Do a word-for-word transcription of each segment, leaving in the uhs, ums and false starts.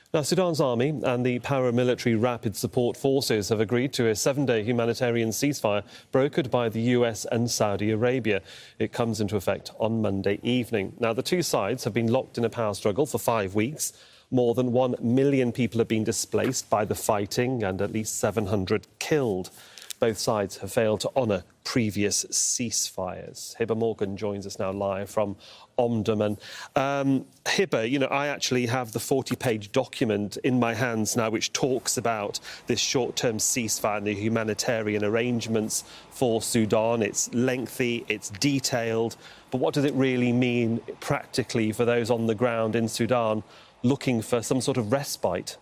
Now, Sudan's army and the paramilitary Rapid Support Forces have agreed to a seven-day humanitarian ceasefire brokered by the U S and Saudi Arabia. It comes into effect on Monday evening. Now, the two sides have been locked in a power struggle for five weeks. More than one million people have been displaced by the fighting and at least seven hundred killed. Both sides have failed to honour previous ceasefires. Hibber Morgan joins us now live from Omdurman. Um, Hibber, you know, I actually have the forty-page document in my hands now which talks about this short-term ceasefire and the humanitarian arrangements for Sudan. It's lengthy, it's detailed, but what does it really mean practically for those on the ground in Sudan looking for some sort of respite?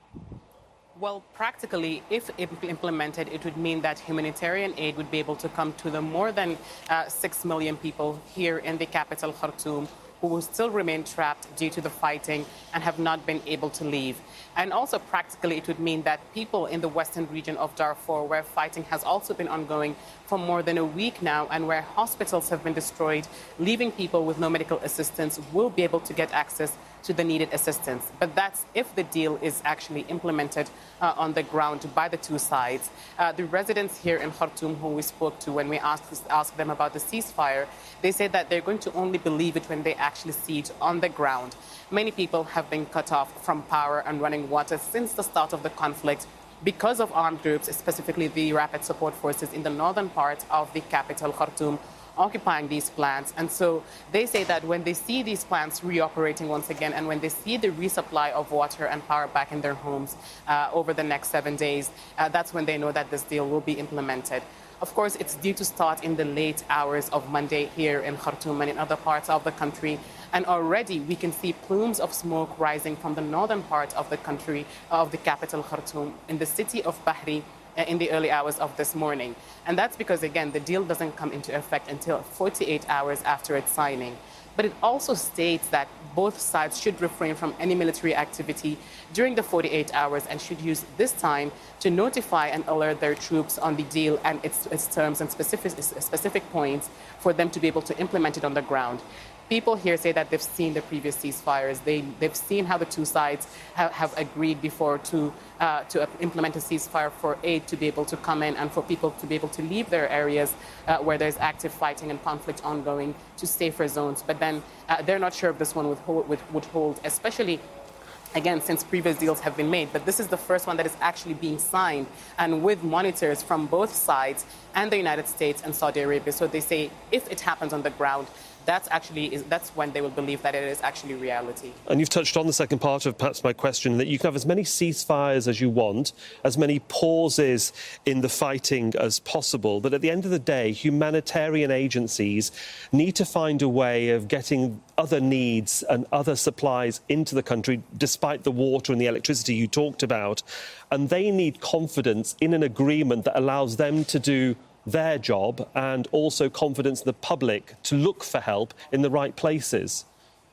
Well, practically, if implemented, it would mean that humanitarian aid would be able to come to the more than uh, six million people here in the capital, Khartoum, who will still remain trapped due to the fighting and have not been able to leave. And also, practically, it would mean that people in the western region of Darfur, where fighting has also been ongoing for more than a week now, and where hospitals have been destroyed, leaving people with no medical assistance, will be able to get access to the needed assistance. But that's if the deal is actually implemented uh, on the ground by the two sides. Uh, the residents here in Khartoum who we spoke to when we asked, asked them about the ceasefire, they say that they're going to only believe it when they actually see it on the ground. Many people have been cut off from power and running water since the start of the conflict because of armed groups, specifically the Rapid Support Forces in the northern part of the capital, Khartoum, occupying these plants. And so they say that when they see these plants reoperating once again, and when they see the resupply of water and power back in their homes uh, over the next seven days, uh, that's when they know that this deal will be implemented. Of course, it's due to start in the late hours of Monday here in Khartoum and in other parts of the country. And already we can see plumes of smoke rising from the northern part of the country, of the capital, Khartoum, in the city of Bahri, in the early hours of this morning. And that's because, again, the deal doesn't come into effect until forty-eight hours after its signing. But it also states that both sides should refrain from any military activity during the forty-eight hours and should use this time to notify and alert their troops on the deal and its, its terms and specific, specific points for them to be able to implement it on the ground. People here say that they've seen the previous ceasefires. They, they've seen how the two sides have, have agreed before to, uh, to implement a ceasefire for aid to be able to come in and for people to be able to leave their areas uh, where there's active fighting and conflict ongoing to safer zones. But then uh, they're not sure if this one would hold, would, would hold, especially again, since previous deals have been made. But this is the first one that is actually being signed, and with monitors from both sides and the United States and Saudi Arabia. So they say if it happens on the ground, that's actually is, that's when they will believe that it is actually reality. And you've touched on the second part of perhaps my question, that you can have as many ceasefires as you want, as many pauses in the fighting as possible. But at the end of the day, humanitarian agencies need to find a way of getting other needs and other supplies into the country, despite the water and the electricity you talked about. And they need confidence in an agreement that allows them to do their job, and also confidence in the public to look for help in the right places.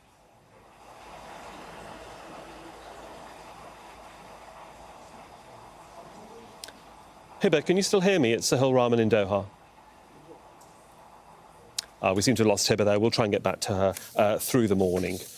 Hibber, can you still hear me? It's Sahil Rahman in Doha. Uh, we seem to have lost Hibber there. We'll try and get back to her uh, through the morning.